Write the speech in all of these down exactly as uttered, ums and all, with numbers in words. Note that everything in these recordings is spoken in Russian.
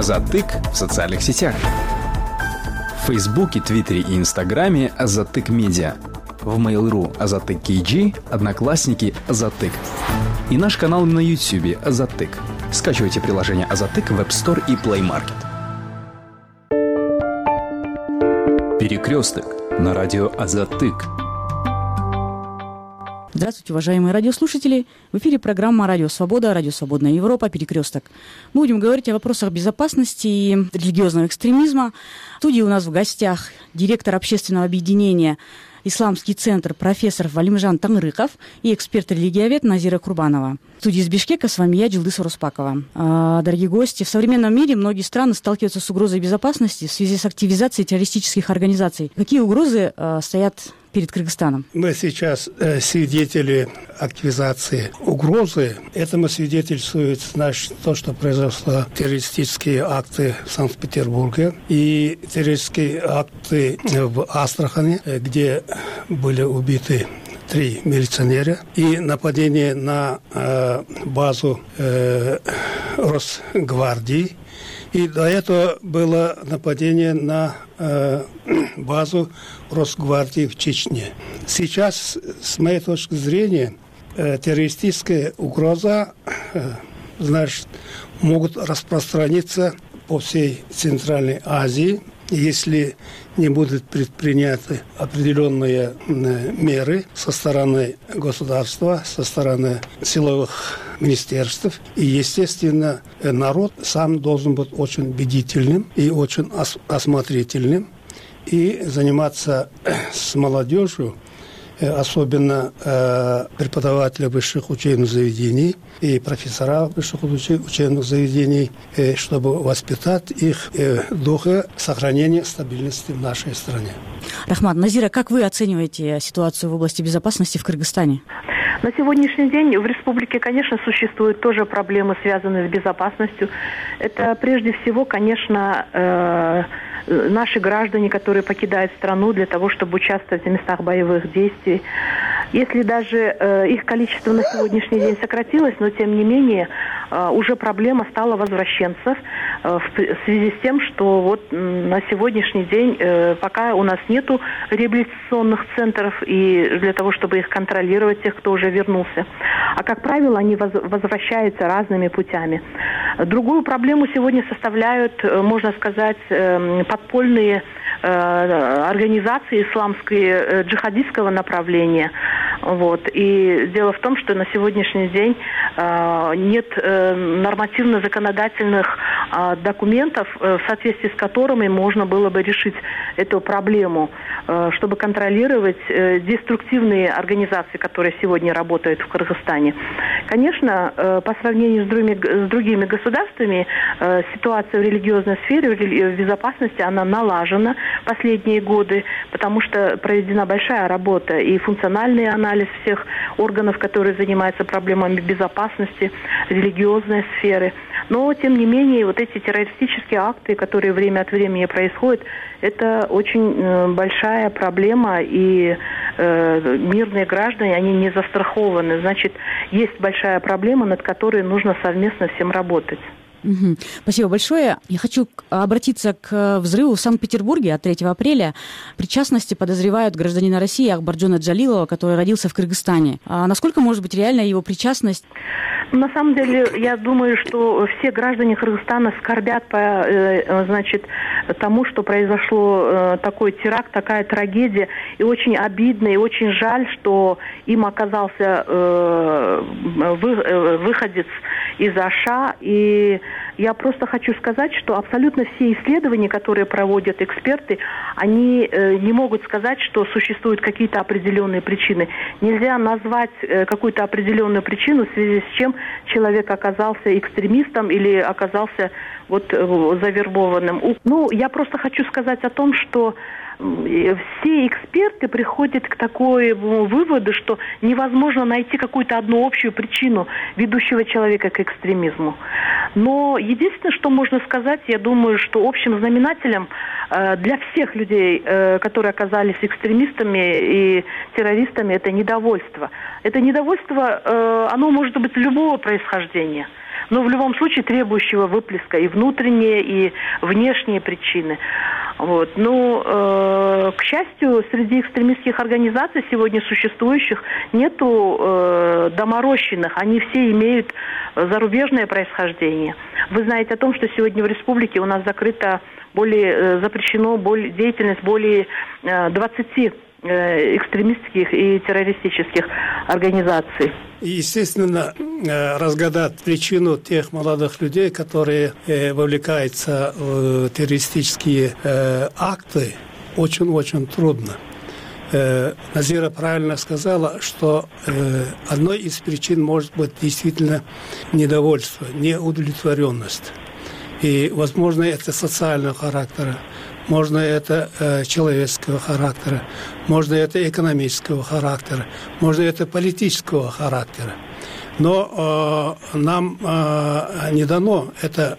Азатык в социальных сетях. В Фейсбуке, Твиттере и Инстаграме Азатык Медиа. В Mail.ru Азатык кей джи, Одноклассники Азатык. И наш канал на Ютьюбе Азатык. Скачивайте приложение Азатык в App Store и Play Market. Перекресток на радио Азатык. Здравствуйте, уважаемые радиослушатели. В эфире программа «Радио Свобода», «Радио Свободная Европа», «Перекресток». Мы будем говорить о вопросах безопасности и религиозного экстремизма. В студии у нас в гостях директор общественного объединения «Исламский центр» профессор Валимжан Тангрыков и эксперт-религиовед Назира Курбанова. В студии из Бишкека с вами я, Джилдыса Руспакова. Дорогие гости, в современном мире многие страны сталкиваются с угрозой безопасности в связи с активизацией террористических организаций. Какие угрозы стоят перед Кыргызстаном? Мы сейчас э, свидетели активизации угрозы. Этому свидетельствует, значит, то, что произошло террористические акты в Санкт-Петербурге и террористические акты в Астрахани, где были убиты три милиционера, и нападение на э, базу э, Росгвардии. И до этого было нападение на э, базу Росгвардии в Чечне. Сейчас, с моей точки зрения, э, террористическая угроза, э, значит, могут распространиться по всей Центральной Азии, если не будут предприняты определенные меры со стороны государства, со стороны силовых министерств. И, естественно, народ сам должен быть очень бдительным и очень ос- осмотрительным и заниматься с молодежью, особенно э, преподаватели высших учебных заведений и профессора высших учебных заведений, э, чтобы воспитать их э, духа сохранения стабильности в нашей стране. Рахмат, Назира, как вы оцениваете ситуацию в области безопасности в Кыргызстане? На сегодняшний день в республике, конечно, существуют тоже проблемы, связанные с безопасностью. Это прежде всего, конечно, э, наши граждане, которые покидают страну для того, чтобы участвовать в местах боевых действий. Если даже э, их количество на сегодняшний день сократилось, но тем не менее э, уже проблема стала возвращенцев э, в, в связи с тем, что вот м, на сегодняшний день э, пока у нас нету реабилитационных центров и для того, чтобы их контролировать, тех, кто уже вернулся. А как правило, они воз, возвращаются разными путями. Другую проблему сегодня составляют, можно сказать, э, подпольные э, организации исламские, э, джихадистского направления. Вот. И дело в том, что на сегодняшний день э, нет э, нормативно-законодательных э, документов, э, в соответствии с которыми можно было бы решить эту проблему, э, чтобы контролировать э, деструктивные организации, которые сегодня работают в Кыргызстане. Конечно, э, по сравнению с другими, с другими государствами, э, ситуация в религиозной сфере, в безопасности, она налажена последние годы, потому что проведена большая работа и функциональный анализ всех органов, которые занимаются проблемами безопасности, религиозной сферы. Но, тем не менее, вот эти террористические акты, которые время от времени происходят, это очень э, большая проблема, и э, мирные граждане, они не застрахованы. Значит, есть большая проблема, над которой нужно совместно всем работать. Угу. Спасибо большое. Я хочу обратиться к взрыву в Санкт-Петербурге от третьего апреля. В причастности подозревают гражданина России Ахбарджона Джалилова, который родился в Кыргызстане. А насколько может быть реальна его причастность? На самом деле, я думаю, что все граждане Кыргызстана скорбят по, значит, тому, что произошло такой теракт, такая трагедия. И очень обидно, и очень жаль, что им оказался выходец из Аша. И я просто хочу сказать, что абсолютно все исследования, которые проводят эксперты, они э, не могут сказать, что существуют какие-то определенные причины. Нельзя назвать э, какую-то определенную причину, в связи с чем человек оказался экстремистом или оказался вот, э, завербованным. Ну, я просто хочу сказать о том, что все эксперты приходят к такому выводу, что невозможно найти какую-то одну общую причину ведущего человека к экстремизму. Но единственное, что можно сказать, я думаю, что общим знаменателем э, для всех людей, э, которые оказались экстремистами и террористами, это недовольство. Это недовольство, э, оно может быть любого происхождения. но в любом случае требующего выплеска и внутренние, и внешние причины. Вот. Ну, э, к счастью, среди экстремистских организаций сегодня существующих нету э, доморощенных, они все имеют зарубежное происхождение. Вы знаете о том, что сегодня в республике у нас закрыто более, э, запрещено более, деятельность более э, двадцати э, экстремистских и террористических организаций. И, естественно, разгадать причину тех молодых людей, которые вовлекаются в террористические акты, очень-очень трудно. Назира правильно сказала, что одной из причин может быть действительно недовольство, неудовлетворенность. И, возможно, это социального характера, можно это э, человеческого характера, можно это экономического характера, можно это политического характера. Но э, нам э, не дано это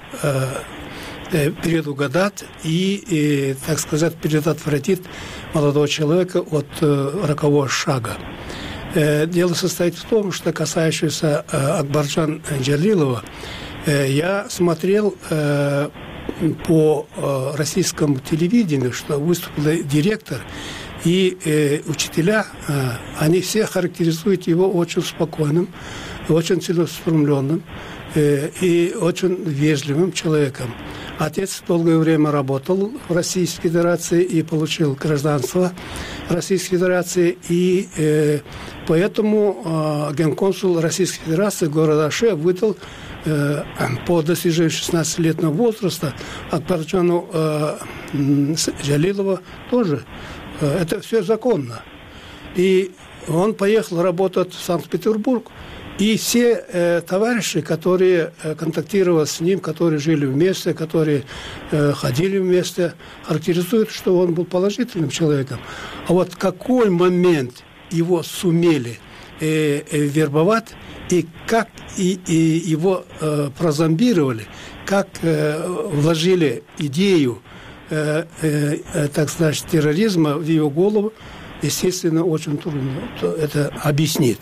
э, предугадать и, и, так сказать, предотвратить молодого человека от э, рокового шага. Э, дело состоит в том, что касающееся э, Акбарджан Джалилова, э, я смотрел э, по э, российскому телевидению, что выступил директор и э, учителя, э, они все характеризуют его очень спокойным, очень целеустремленным э, и очень вежливым человеком. Отец долгое время работал в Российской Федерации и получил гражданство Российской Федерации, и э, поэтому э, генконсул Российской Федерации города Аше выдал э, по достижению шестнадцатилетнего возраста Акбарджану э, Джалилова тоже. Э, это все законно. И он поехал работать в Санкт-Петербург. И все э, товарищи, которые э, контактировали с ним, которые жили вместе, которые э, ходили вместе, характеризуют, что он был положительным человеком. А вот в какой момент его сумели э, э, вербовать, и как и, и его э, прозомбировали, как э, вложили идею, э, э, так сказать, терроризма в его голову, естественно, очень трудно это объяснить.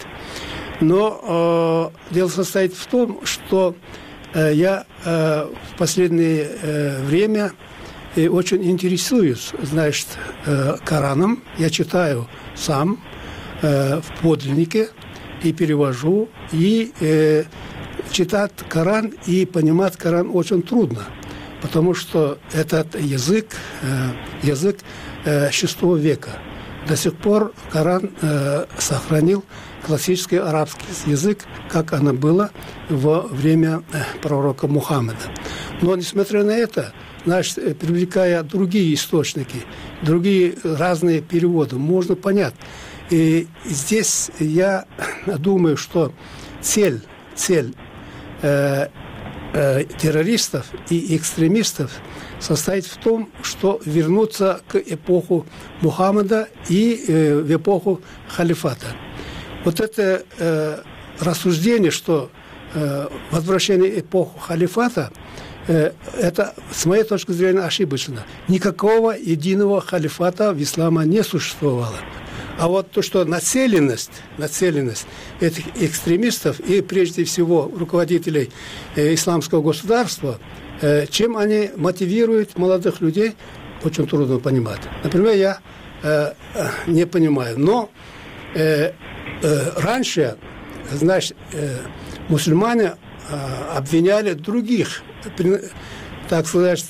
Но э, дело состоит в том, что э, я э, в последнее э, время э, очень интересуюсь, значит, э, Кораном. Я читаю сам э, в подлиннике и перевожу. И э, читать Коран и понимать Коран очень трудно, потому что этот язык, э, язык э, шестого века. До сих пор Коран э, сохранил классический арабский язык, как оно было во время э, пророка Мухаммеда. Но, несмотря на это, значит, привлекая другие источники, другие разные переводы, можно понять. И здесь я думаю, что цель, цель э, э, террористов и экстремистов состоит в том, что вернуться к эпоху Мухаммеда и э, в эпоху халифата. Вот это э, рассуждение, что э, возвращение эпоху халифата, э, это, с моей точки зрения, ошибочно. Никакого единого халифата в исламе не существовало. А вот то, что нацеленность, нацеленность этих экстремистов и, прежде всего, руководителей э, исламского государства, э, чем они мотивируют молодых людей, очень трудно понимать. Например, я э, не понимаю, но э, э, раньше, значит, э, мусульмане э, обвиняли других, так сказать,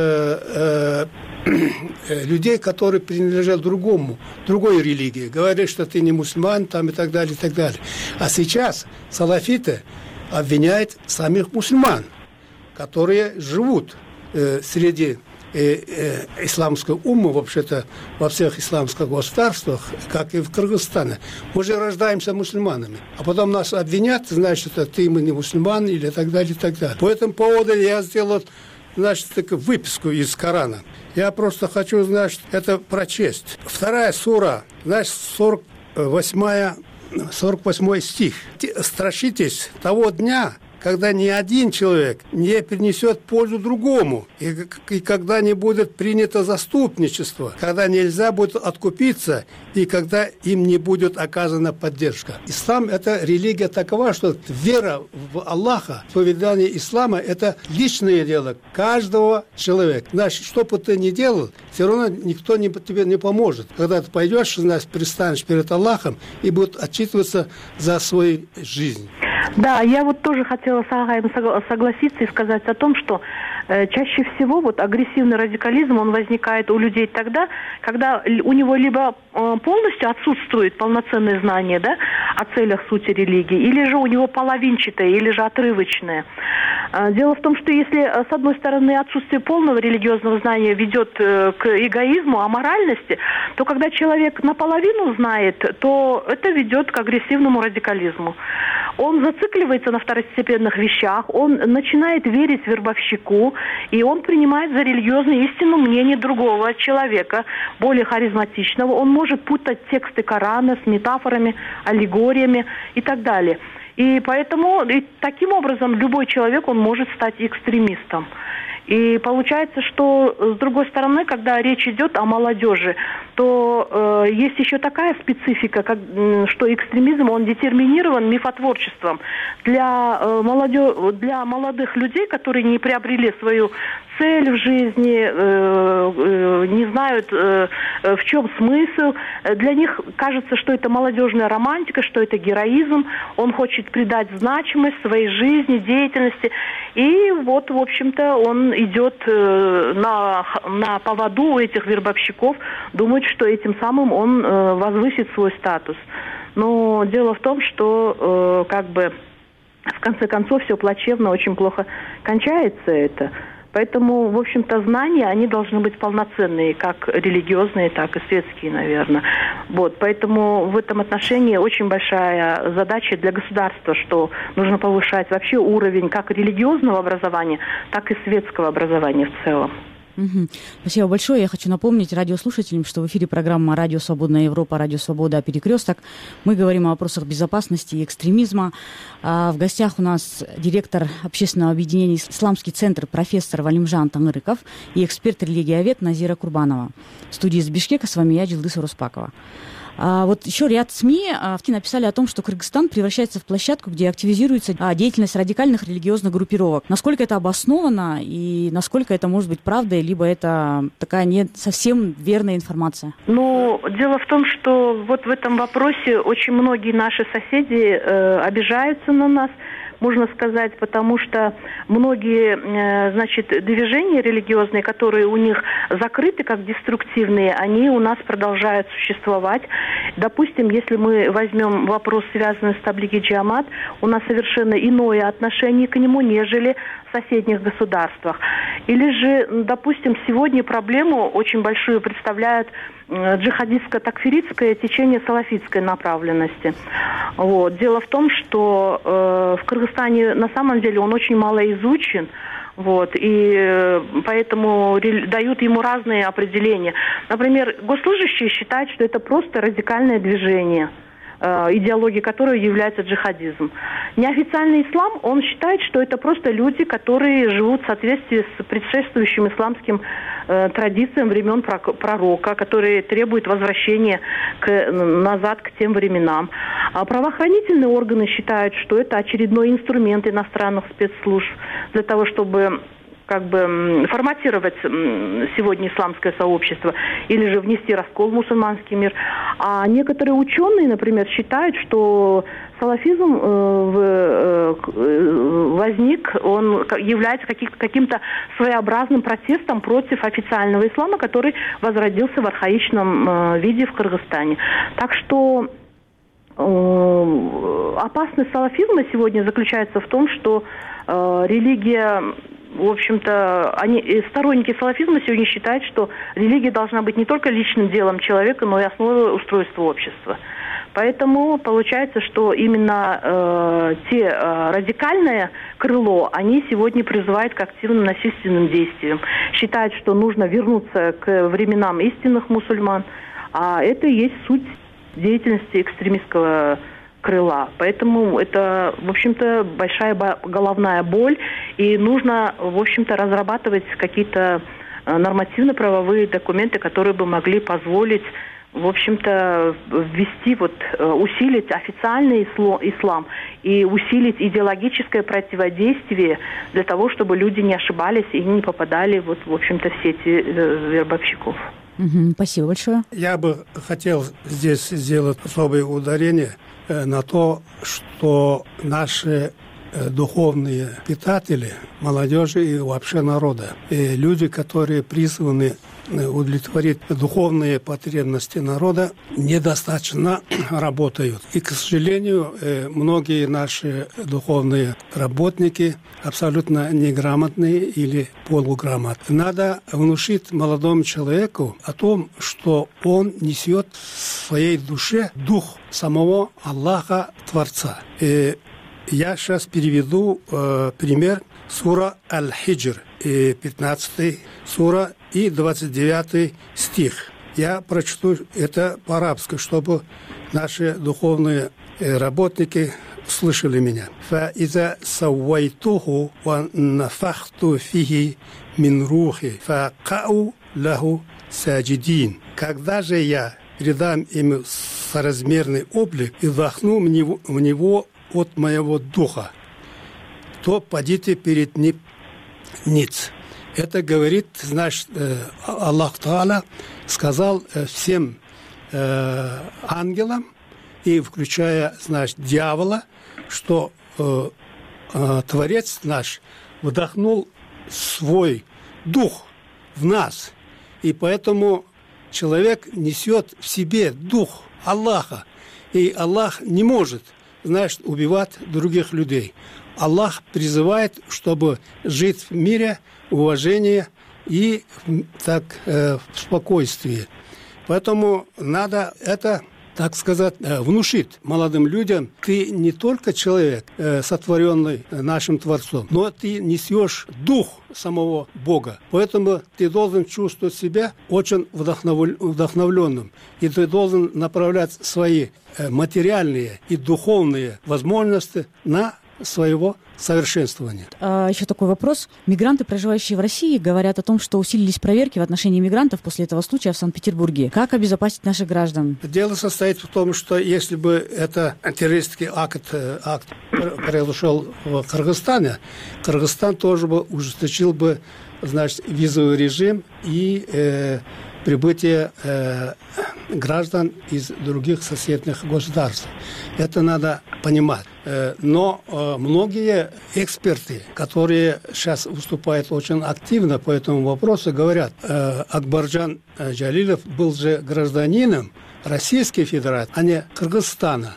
э, э, людей, которые принадлежат другому, другой религии. Говорят, что ты не мусульман, там и так далее, и так далее. А сейчас салафиты обвиняют самих мусульман, которые живут э, среди э, э, исламской уммы, вообще-то, во всех исламских государствах, как и в Кыргызстане. Мы же рождаемся мусульманами, а потом нас обвинят, значит, что ты мы не мусульман, или так далее, и так далее. По этому поводу я сделал, значит, такую выписку из Корана. Я просто хочу, значит, это прочесть. Вторая сура, значит, сорок восьмой стих. «Страшитесь того дня, когда ни один человек не принесет пользу другому, и, и когда не будет принято заступничество, когда нельзя будет откупиться, и когда им не будет оказана поддержка. Ислам – это религия такова, что вера в Аллаха, поведение ислама – это личное дело каждого человека. Значит, что бы ты ни делал, все равно никто не, тебе не поможет. Когда ты пойдешь, значит, предстанешь перед Аллахом и будешь отчитываться за свою жизнь. Да, я вот тоже хотела с Агаем согласиться и сказать о том, что э, чаще всего вот агрессивный радикализм, он возникает у людей тогда, когда у него либо э, полностью отсутствует полноценное знание, да, о целях, сути религии, или же у него половинчатое, или же отрывочное. Э, дело в том, что если, с одной стороны, отсутствие полного религиозного знания ведет э, к эгоизму, аморальности, то когда человек наполовину знает, то это ведет к агрессивному радикализму. Он зацикливается на второстепенных вещах, он начинает верить вербовщику, и он принимает за религиозную истину мнение другого человека, более харизматичного. Он может путать тексты Корана с метафорами, аллегориями и так далее. И поэтому и таким образом любой человек, он может стать экстремистом. И получается, что, с другой стороны, когда речь идет о молодежи, то э, есть еще такая специфика, как, что экстремизм, он детерминирован мифотворчеством. Для, э, молодё... для молодых людей, которые не приобрели свою цель в жизни, э, э, не знают, э, в чем смысл, для них кажется, что это молодежная романтика, что это героизм, он хочет придать значимость своей жизни, деятельности, и вот, в общем-то, он идет э, на, на поводу у этих вербовщиков, думает, что этим самым он э, возвысит свой статус. Но дело в том, что э, как бы в конце концов все плачевно, очень плохо кончается это. Поэтому, в общем-то, знания, они должны быть полноценные, как религиозные, так и светские, наверное. Вот, поэтому в этом отношении очень большая задача для государства, что нужно повышать вообще уровень как религиозного образования, так и светского образования в целом. Угу. Спасибо большое. Я хочу напомнить радиослушателям, что в эфире программа «Радио Свободная Европа», «Радио Свобода. Перекресток». Мы говорим о вопросах безопасности и экстремизма. А в гостях у нас директор общественного объединения «Исламский центр» профессор Валимжан Таңырыков и эксперт-религиовед Назира Курбанова. В студии из Бишкека с вами я, Джилдыс Руспакова. А вот еще ряд СМИ а, написали о том, что Кыргызстан превращается в площадку, где активизируется а, деятельность радикальных религиозных группировок. Насколько это обосновано и насколько это может быть правдой, либо это такая не совсем верная информация? Ну, дело в том, что вот в этом вопросе очень многие наши соседи э, обижаются на нас, можно сказать, потому что многие, значит, движения религиозные, которые у них закрыты как деструктивные, они у нас продолжают существовать. Допустим, если мы возьмем вопрос, связанный с Таблиги Джамат, у нас совершенно иное отношение к нему, нежели в соседних государствах. Или же, допустим, сегодня проблему очень большую представляет джихадистско-такфиритское течение салафитской направленности. Вот. Дело в том, что э, в Кыргызстане на самом деле он очень мало изучен, вот, и э, поэтому ре, дают ему разные определения. Например, госслужащие считают, что это просто радикальное движение, э, идеология которого является джихадизм. Неофициальный ислам, он считает, что это просто люди, которые живут в соответствии с предшествующим исламским э, традициям времен пророка, которые требуют возвращения к, назад к тем временам. А правоохранительные органы считают, что это очередной инструмент иностранных спецслужб для того, чтобы как бы форматировать сегодня исламское сообщество или же внести раскол в мусульманский мир. А некоторые ученые, например, считают, что салафизм э, э, возник, он является каким-то своеобразным протестом против официального ислама, который возродился в архаичном э, виде в Кыргызстане. Так что э, опасность салафизма сегодня заключается в том, что э, религия... В общем-то, они, сторонники салафизма сегодня считают, что религия должна быть не только личным делом человека, но и основой устройства общества. Поэтому получается, что именно э, те э, радикальное крыло, они сегодня призывают к активным насильственным действиям. Считают, что нужно вернуться к временам истинных мусульман. А это и есть суть деятельности экстремистского крыла. Поэтому это, в общем-то, большая головная боль, и нужно, в общем-то, разрабатывать какие-то нормативно-правовые документы, которые бы могли позволить, в общем-то, ввести, вот, усилить официальный ислам и усилить идеологическое противодействие для того, чтобы люди не ошибались и не попадали, вот, в общем-то, в сети вербовщиков. Угу, спасибо большое. Я бы хотел здесь сделать особое ударение на то, что наши духовные питатели, молодежи и вообще народа, и люди, которые призваны удовлетворить духовные потребности народа, недостаточно работают. И, к сожалению, многие наши духовные работники абсолютно неграмотные или полуграмотные. Надо внушить молодому человеку о том, что он несет в своей душе дух самого Аллаха Творца. И я сейчас переведу э, пример сура Аль-Хиджр, пятнадцатая сура и двадцать девятый стих. Я прочту это по-арабски, чтобы наши духовные работники слышали меня. فَإِذَا سَوَّيْتُهُ وَنَفَخْتُ فِيهِ مِنْ رُوحِي فَقَعُوا لَهُ سَاجِدِينَ. Когда же я придам ему соразмерный облик и вдохну в него, в него от моего духа, то падите перед ним ниц. Это говорит, значит, Аллах Та'аля сказал всем э, ангелам, и включая, значит, дьявола, что э, э, Творец наш вдохнул свой дух в нас. И поэтому человек несет в себе дух Аллаха. И Аллах не может, значит, убивать других людей. Аллах призывает, чтобы жить в мире, уважении и так, э, в спокойствии. Поэтому надо это, так сказать, внушить молодым людям. Ты не только человек, э, сотворенный нашим Творцом, но ты несешь дух самого Бога. Поэтому ты должен чувствовать себя очень вдохновленным. И ты должен направлять свои материальные и духовные возможности на своего совершенствования. А, еще такой вопрос. Мигранты, проживающие в России, говорят о том, что усилились проверки в отношении мигрантов после этого случая в Санкт-Петербурге. Как обезопасить наших граждан? Дело состоит в том, что если бы это террористический акт, акт произошел в Кыргызстане, Кыргызстан тоже бы ужесточил бы, значит, визовый режим и э, прибытие э, граждан из других соседних государств. Это надо понимать. Но многие эксперты, которые сейчас выступают очень активно по этому вопросу, говорят, Акбарджан Джалилов был же гражданином Российской Федерации, а не Кыргызстана.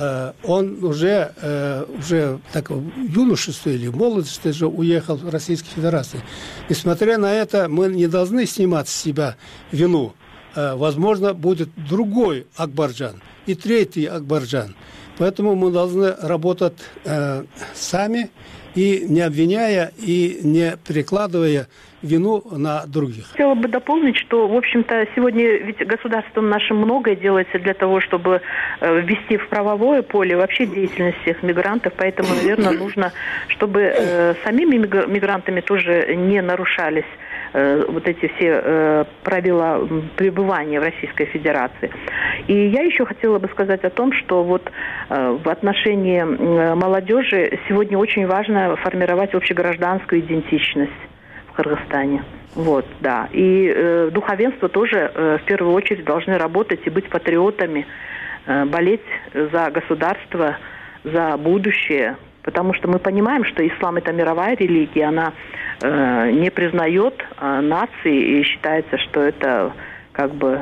Он уже, уже так, в юношестве или в молодости же уехал в Российскую Федерацию. Несмотря на это, мы не должны снимать с себя вину. Возможно, будет другой Акбарджан и третий Акбарджан. Поэтому мы должны работать э, сами, и не обвиняя, и не перекладывая вину на других. Хотела бы дополнить, что, в общем-то, сегодня ведь государством нашим многое делается для того, чтобы э, ввести в правовое поле вообще деятельность всех мигрантов. Поэтому, наверное, нужно, чтобы э, самими мигрантами тоже не нарушались вот эти все э, правила пребывания в Российской Федерации. И я еще хотела бы сказать о том, что вот э, в отношении э, молодежи сегодня очень важно формировать общегражданскую идентичность в Кыргызстане. Вот, да. И э, духовенство тоже э, в первую очередь должны работать и быть патриотами, э, болеть за государство, за будущее. Потому что мы понимаем, что ислам – это мировая религия, она э, не признает э, нации и считается, что это как бы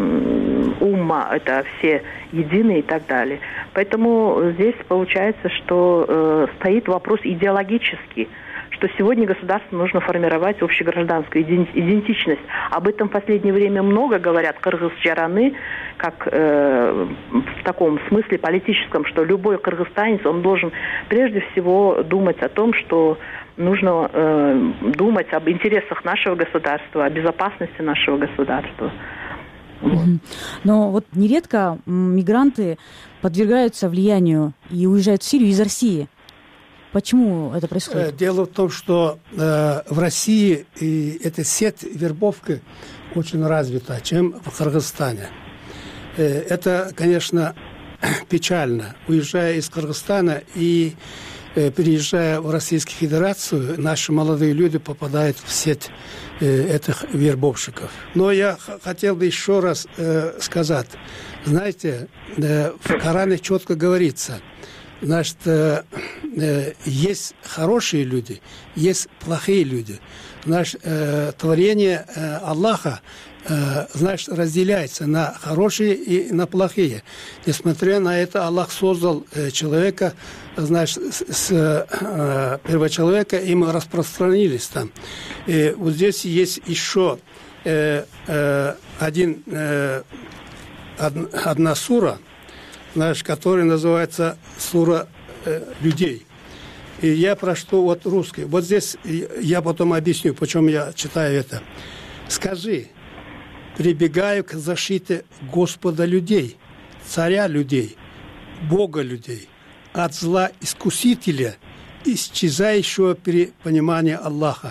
э, умма, это все единые и так далее. Поэтому здесь получается, что э, стоит вопрос идеологический, что сегодня государству нужно формировать общегражданскую идентичность. Об этом в последнее время много говорят кыргызчараны, как э, в таком смысле политическом, что любой кыргызстанец, он должен прежде всего думать о том, что нужно э, думать об интересах нашего государства, о безопасности нашего государства. Вот. Но вот нередко мигранты подвергаются влиянию и уезжают в Сирию из России. Почему это происходит? Дело в том, что э, в России и эта сеть вербовки очень развита, чем в Кыргызстане. Э, это, конечно, печально. Уезжая из Кыргызстана и э, переезжая в Российскую Федерацию, наши молодые люди попадают в сеть э, этих вербовщиков. Но я х- хотел бы еще раз э, сказать. Знаете, э, в Коране четко говорится, значит, э, э, есть хорошие люди, есть плохие люди. Значит, э, творение э, Аллаха, э, значит, разделяется на хорошие и на плохие. Несмотря на это, Аллах создал э, человека, значит, с, с э, первочеловека, и мы распространились там. И вот здесь есть еще э, э, один, э, од, одна сура, знаешь, который называется «Сура э, людей». И я прочту вот русский. Вот здесь я потом объясню, почему я читаю это. «Скажи, прибегаю к защите Господа людей, царя людей, Бога людей, от зла искусителя, исчезающего при понимании Аллаха,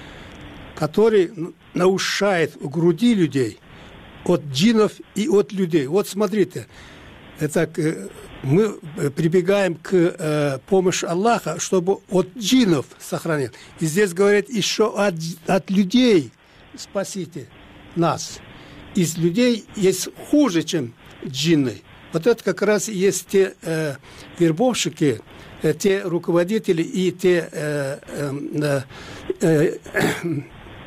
который наушает в груди людей от джиннов и от людей». Вот смотрите. Это мы прибегаем к э, помощи Аллаха, чтобы от джиннов сохранить. И здесь говорят еще от, от людей спасите нас. Из людей есть хуже, чем джинны. Вот это как раз и есть те э, вербовщики, э, те руководители и те э, э, э, э,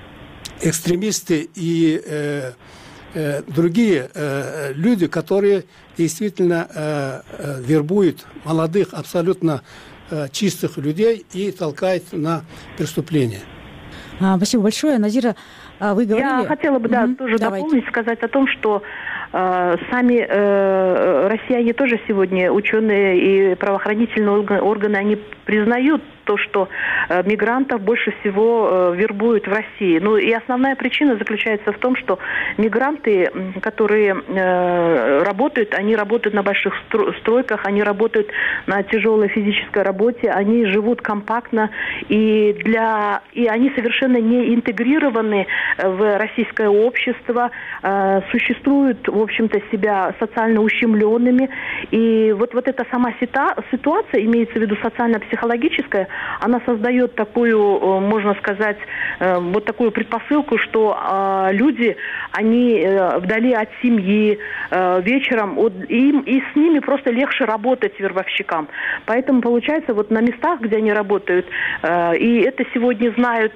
экстремисты и э, э, другие э, люди, которые действительно э, э, вербуют молодых, абсолютно э, чистых людей и толкают на преступления. А, спасибо большое. Назира, вы говорили... Я хотела бы, да, угу. тоже Давайте. дополнить, сказать о том, что э, сами э, россияне тоже сегодня, ученые и правоохранительные органы, они признают то, что э, мигрантов больше всего э, вербуют в России. Ну и основная причина заключается в том, что мигранты, которые э, работают, они работают на больших стройках, они работают на тяжелой физической работе, они живут компактно, и, для, и они совершенно не интегрированы в российское общество, э, существуют, в общем-то, себя социально ущемленными. И вот, вот эта сама сита, ситуация, имеется в виду социально-психологическая, она создает такую, можно сказать, вот такую предпосылку, что люди, они вдали от семьи, вечером, им, и с ними просто легче работать вербовщикам. Поэтому, получается, вот на местах, где они работают, и это сегодня знают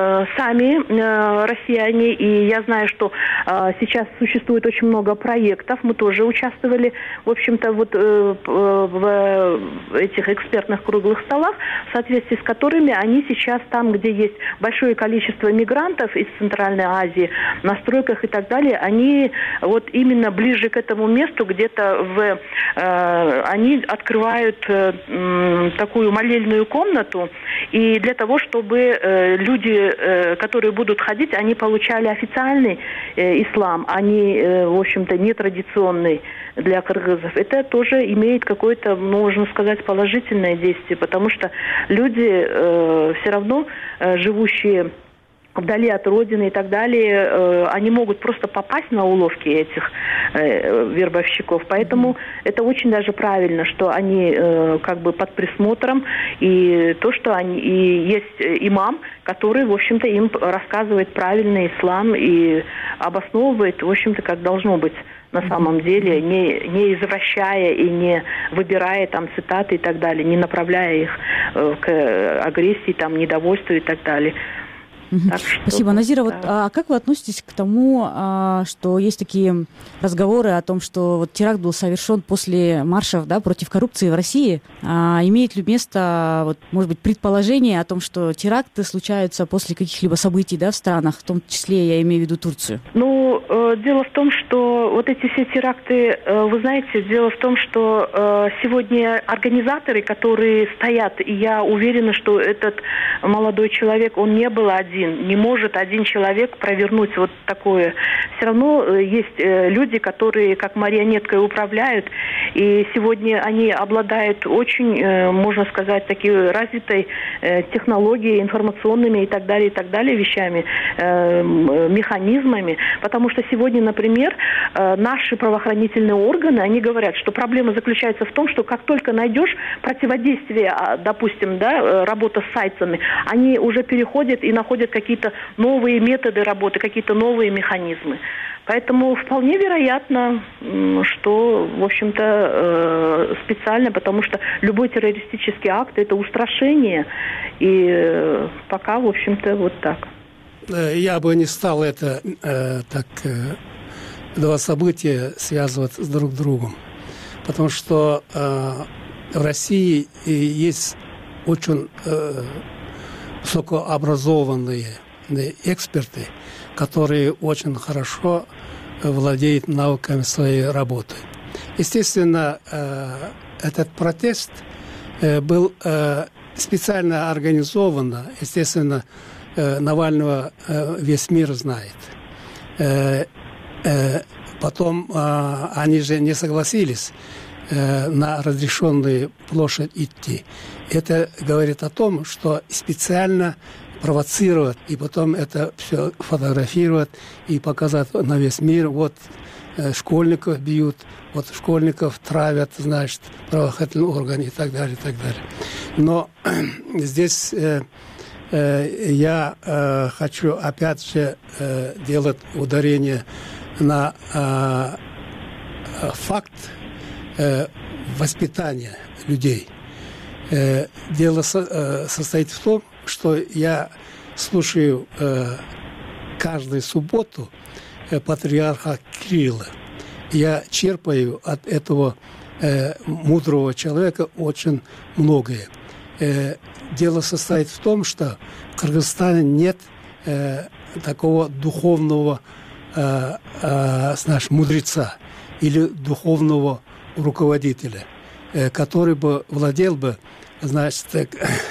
сами россияне, и я знаю, что сейчас существует очень много проектов, мы тоже участвовали, в общем-то, вот в этих экспертных круглых столах, в соответствии с которыми они сейчас там, где есть большое количество мигрантов из Центральной Азии, на стройках и так далее, они вот именно ближе к этому месту, где-то в... Э, они открывают э, такую молельную комнату, и для того, чтобы э, люди, э, которые будут ходить, они получали официальный э, ислам, а не, э, в общем-то, нетрадиционный для кыргызов. Это тоже имеет какое-то, можно сказать, положительное действие, потому что люди э, все равно, э, живущие вдали от родины и так далее, э, они могут просто попасть на уловки этих э, вербовщиков. Поэтому mm-hmm. это очень даже правильно, что они э, как бы под присмотром, и то, что они, и есть имам, который, в общем-то, им рассказывает правильный ислам и обосновывает, в общем-то, как должно быть на самом деле, не, не извращая и не выбирая там цитаты и так далее, не направляя их э, к агрессии, там, недовольству и так далее. Угу. Так что, Спасибо, Назира. Да. Вот, а как вы относитесь к тому, а, что есть такие разговоры о том, что вот теракт был совершен после маршев, да, против коррупции в России? А, имеет ли место, вот, может быть, предположение о том, что теракты случаются после каких-либо событий, да, в странах, в том числе я имею в виду Турцию? Ну, Ну, э, дело в том, что вот эти все теракты, э, вы знаете, дело в том, что э, сегодня организаторы, которые стоят, и я уверена, что этот молодой человек, он не был один, не может один человек провернуть вот такое. Все равно э, есть э, люди, которые как марионеткой управляют, и сегодня они обладают очень, э, можно сказать, такой развитой э, технологией, информационными и так далее, и так далее вещами, э, механизмами. Потому что сегодня, например, наши правоохранительные органы, они говорят, что проблема заключается в том, что как только найдешь противодействие, допустим, да, работа с сайтами, они уже переходят и находят какие-то новые методы работы, какие-то новые механизмы. Поэтому вполне вероятно, что, в общем-то, специально, потому что любой террористический акт – это устрашение. И пока, в общем-то, вот так. Я бы не стал это э, так э, два события связывать с друг другом, потому что э, в России есть очень э, высокообразованные эксперты, которые очень хорошо владеют навыками своей работы. Естественно, э, этот протест э, был э, специально организован, естественно, Навального весь мир знает. Потом они же не согласились на разрешенную площадь идти. Это говорит о том, что специально провоцировать и потом это все фотографировать и показать на весь мир. Вот школьников бьют, вот школьников травят, значит, правоохранительные органы и так далее, и так далее. Но здесь я э, хочу опять же э, делать ударение на э, факт э, воспитания людей. Э, дело со, э, состоит в том, что я слушаю э, каждую субботу э, патриарха Кирилла. Я черпаю от этого э, мудрого человека очень многое. Э, Дело состоит в том, что в Кыргызстане нет э, такого духовного э, э, знаешь, мудреца или духовного руководителя, э, который бы владел бы, значит, так,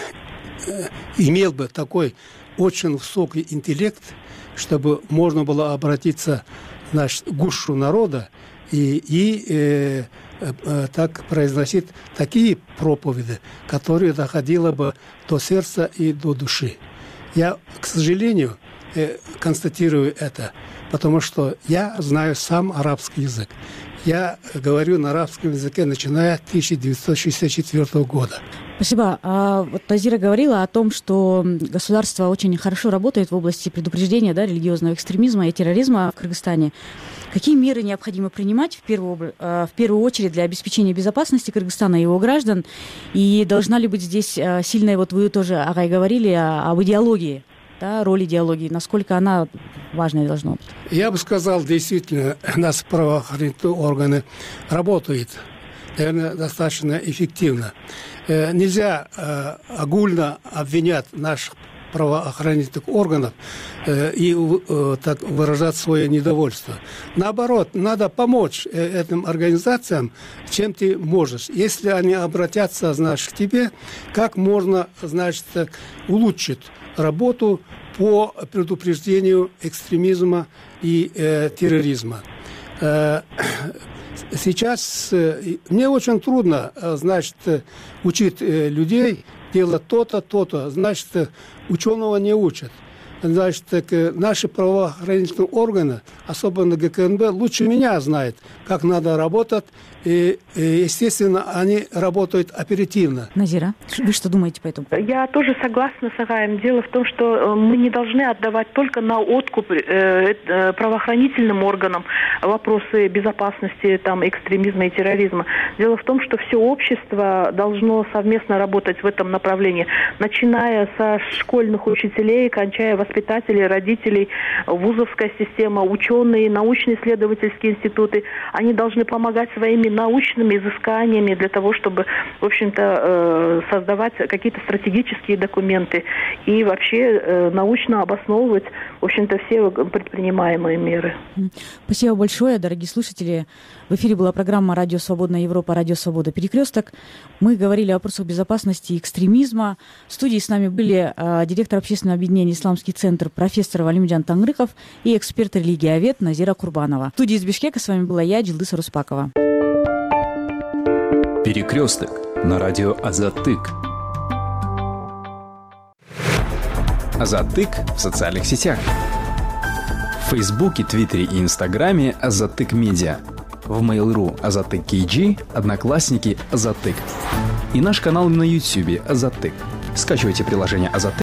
э, имел бы такой очень высокий интеллект, чтобы можно было обратиться, значит, к гушу народа и, и э, так произносить такие проповеди, которые доходило бы до сердца и до души. Я, к сожалению, констатирую это, потому что я знаю сам арабский язык. Я говорю на арабском языке, начиная с тысяча девятьсот шестьдесят четвёртого года. Спасибо. А вот Назира говорила о том, что государство очень хорошо работает в области предупреждения, да, религиозного экстремизма и терроризма в Кыргызстане. Какие меры необходимо принимать в первую, в первую очередь для обеспечения безопасности Кыргызстана и его граждан? И должна ли быть здесь сильная, вот вы тоже, Агай, говорили об идеологии, да, роль идеологии, насколько она важной должна быть? Я бы сказал, действительно, наши правоохранительные органы работают, наверное, достаточно эффективно. Нельзя огульно обвинять наших правоохранительных органов э, и э, так выражать свое недовольство. Наоборот, надо помочь э, этим организациям, чем ты можешь. Если они обратятся, значит, к тебе, как можно, значит, улучшить работу по предупреждению экстремизма и э, терроризма. Э, сейчас э, мне очень трудно, э, значит, учить э, людей делать то-то, то-то. Значит, ученого не учат. Значит, так, наши правоохранительные органы, особенно ГКНБ, лучше меня знают, как надо работать. И, и, естественно, они работают оперативно. Назира, вы что думаете по этому? Я тоже согласна с Агаем. Дело в том, что мы не должны отдавать только на откуп э, э, правоохранительным органам вопросы безопасности, там, экстремизма и терроризма. Дело в том, что все общество должно совместно работать в этом направлении, начиная со школьных учителей, кончая воспитателей, родителей, вузовская система, ученые, научно-исследовательские институты. Они должны помогать своими научными изысканиями для того, чтобы, в общем-то, создавать какие-то стратегические документы и вообще э, научно обосновывать, в общем-то, все предпринимаемые меры. Спасибо большое, дорогие слушатели. В эфире была программа «Радио Свободная Европа», «Радио Свобода. Перекресток». Мы говорили о вопросах безопасности и экстремизма. В студии с нами были э, директор общественного объединения «Исламский центр» профессор Валимджан Тангрыков и эксперт-религиовед Назира Курбанова. В студии из Бишкека с вами была я, Джилдыса Руспакова. Перекресток на радио Азатык. Азатык в социальных сетях. В Фейсбуке, Твиттере и Инстаграме Азатык Медиа. В Mail.ru Азатык кей джи, Одноклассники Азатык. И наш канал на Ютьюбе Азатык. Скачивайте приложение Азатык